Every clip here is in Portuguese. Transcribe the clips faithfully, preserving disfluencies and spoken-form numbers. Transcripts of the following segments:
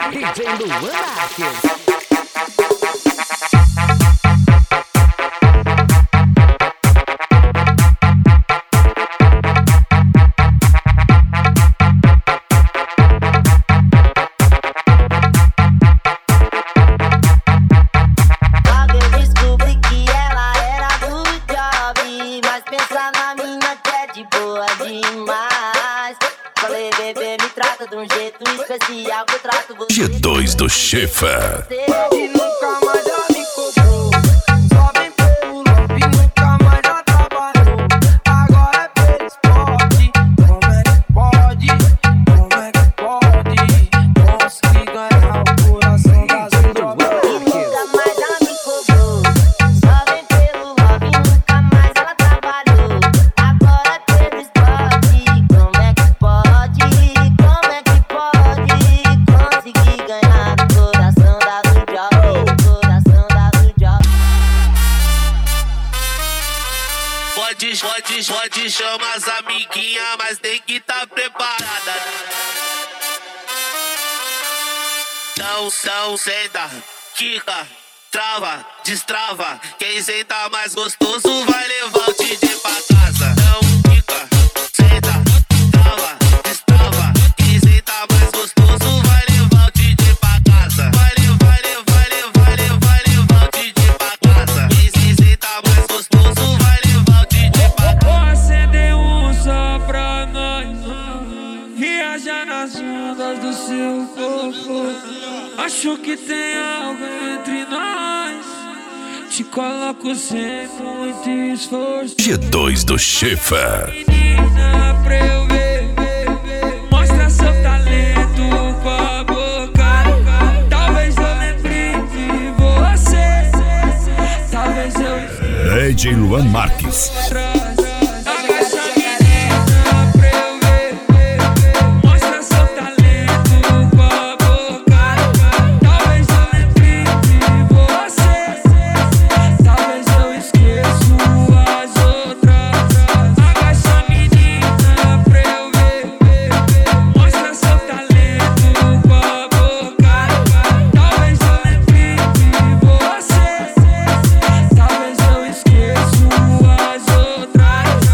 D J Luan Marques. G dois do Schiffer. E nunca mais já me cobrou. Só vem pelo lobby, nunca mais já trabalhou. Agora é pelo esporte. Como é que pode? Como é que pode? Consegui ganhar o coração das drogas. E nunca mais já me cobrou. Só vem pelo lobby, nunca mais ela trabalhou. Agora é pelo esporte. Como é que pode? Como é que pode? Consegui ganhar o coração da Lujó, coração da Lujó. Pode, pode, pode chamar as amiguinhas, mas tem que tá preparada. Não, não, senta, quica, trava, destrava. Quem senta mais gostoso vai levar o D J pra casa. Não, quica, senta, trava, destrava. Quem senta mais gostoso vai levar o D J pra casa. Vai levar, levar, levar, levar, levar o D J pra casa. Quem senta mais gostoso vai levar o D J pra casa. Vou acender um só pra nós. Viajar nas ondas do seu corpo. Acho que tem algo entre nós. Te coloco sem muito esforço. G dois do Schiffer. Menina, pra eu ver, mostra seu talento com a boca. Talvez eu lembre de você. Talvez eu D J Luan Marques. Agacha a menina pra eu ver, mostra seu talento com a boca. Talvez eu lembre de você. Talvez eu esqueço as outras. Agacha a menina pra eu ver, mostra seu talento com a boca. Talvez eu lembre de você. Talvez eu esqueço as outras.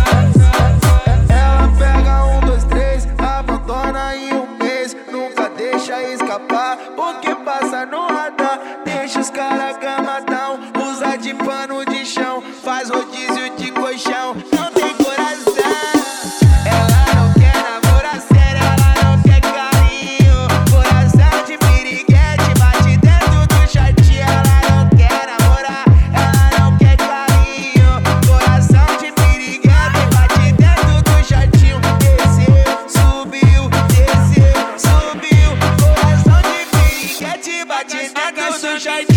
Ela pega um, dois, três, abandona em um mês. Nunca deixa escapar, porque passa no radar. Deixa os caras gamadão, usa de pano de chão, faz rodízio de colchão. Não tem coração. Ela não quer namorar sério, ela não quer carinho. Coração de piriguete, bate dentro do shortinho. Ela não quer namorar, ela não quer carinho. Coração de piriguete, bate dentro do shortinho. Desceu, subiu, desceu, subiu. Coração de piriguete, bate dentro do shortinho.